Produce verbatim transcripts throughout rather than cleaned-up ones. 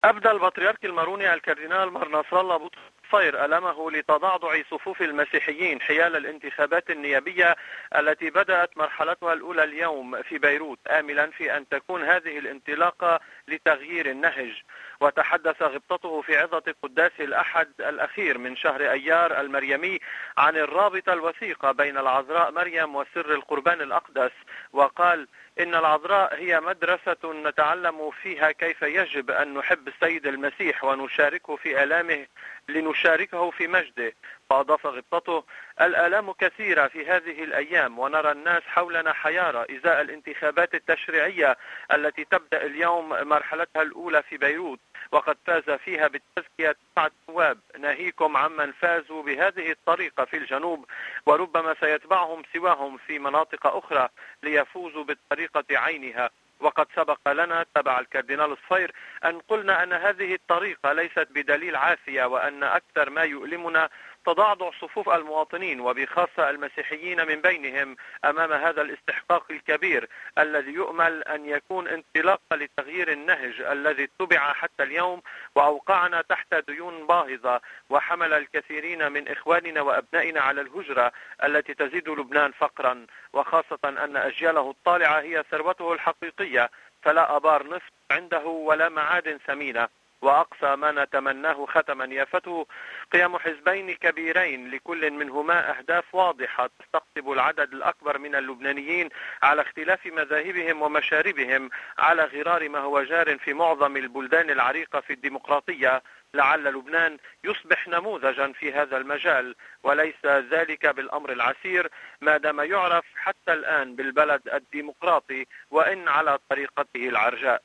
أبدى البطريرك الماروني الكاردينال مار نصر الله بطرس الصير ألمه لتضعضع صفوف المسيحيين حيال الانتخابات النيابية التي بدأت مرحلتها الأولى اليوم في بيروت، آملا في أن تكون هذه الانطلاقة لتغيير النهج. وتحدث غبطته في عظة قداس الأحد الأخير من شهر أيار المريمي عن الرابطة الوثيقة بين العذراء مريم وسر القربان الأقدس، وقال: إن العذراء هي مدرسة نتعلم فيها كيف يجب أن نحب السيد المسيح ونشاركه في آلامه لنشاركه في مجده. فأضاف غبطته: الآلام كثيرة في هذه الأيام، ونرى الناس حولنا حيارى إزاء الانتخابات التشريعية التي تبدأ اليوم مرحلتها الأولى في بيروت، وقد فاز فيها بالتزكية تسعة نواب، ناهيكم عمن فازوا بهذه الطريقة في الجنوب، وربما سيتبعهم سواهم في مناطق أخرى ليفوزوا بالطريقة عينها. وقد سبق لنا تبع الكاردينال الصير أن قلنا أن هذه الطريقة ليست بدليل عافية، وأن أكثر ما يؤلمنا تضعضع صفوف المواطنين وبخاصة المسيحيين من بينهم أمام هذا الاستحقاق الكبير الذي يؤمل أن يكون انطلاقا لتغيير النهج الذي اتبع حتى اليوم وأوقعنا تحت ديون باهظة، وحمل الكثيرين من إخواننا وأبنائنا على الهجرة التي تزيد لبنان فقرا، وخاصة أن أجياله الطالعة هي ثروته الحقيقية، فلا أبار نفط عنده ولا معادن ثمينة. وأقصى ما نتمناه ختما يافته قيام حزبين كبيرين لكل منهما أهداف واضحة تستقطب العدد الأكبر من اللبنانيين على اختلاف مذاهبهم ومشاربهم، على غرار ما هو جار في معظم البلدان العريقة في الديمقراطية. لعل لبنان يصبح نموذجا في هذا المجال، وليس ذلك بالأمر العسير ما دام يعرف حتى الآن بالبلد الديمقراطي وإن على طريقته العرجاء.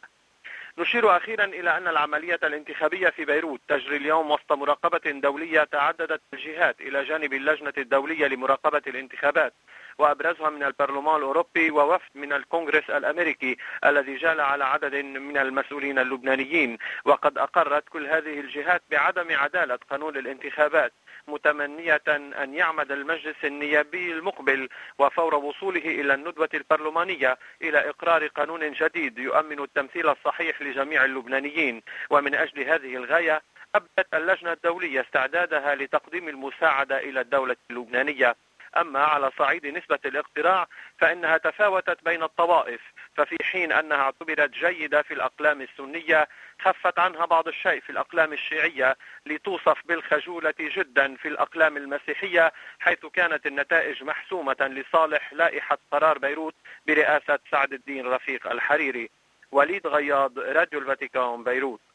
نشير أخيرا إلى أن العملية الانتخابية في بيروت تجري اليوم وسط مراقبة دولية تعددت الجهات إلى جانب اللجنة الدولية لمراقبة الانتخابات، وأبرزها من البرلمان الأوروبي ووفد من الكونغرس الأمريكي الذي جال على عدد من المسؤولين اللبنانيين. وقد أقرت كل هذه الجهات بعدم عدالة قانون الانتخابات، متمنية أن يعمد المجلس النيابي المقبل وفور وصوله إلى الندوة البرلمانية إلى إقرار قانون جديد يؤمن التمثيل الصحيح لجميع اللبنانيين. ومن أجل هذه الغاية أبدت اللجنة الدولية استعدادها لتقديم المساعدة إلى الدولة اللبنانية. أما على صعيد نسبة الاقتراع فإنها تفاوتت بين الطوائف، ففي حين أنها اعتبرت جيدة في الأقلام السنية خفت عنها بعض الشيء في الأقلام الشيعية، لتوصف بالخجولة جدا في الأقلام المسيحية، حيث كانت النتائج محسومة لصالح لائحة قرار بيروت برئاسة سعد الدين رفيق الحريري. وليد غياض، راديو الفاتيكان، بيروت.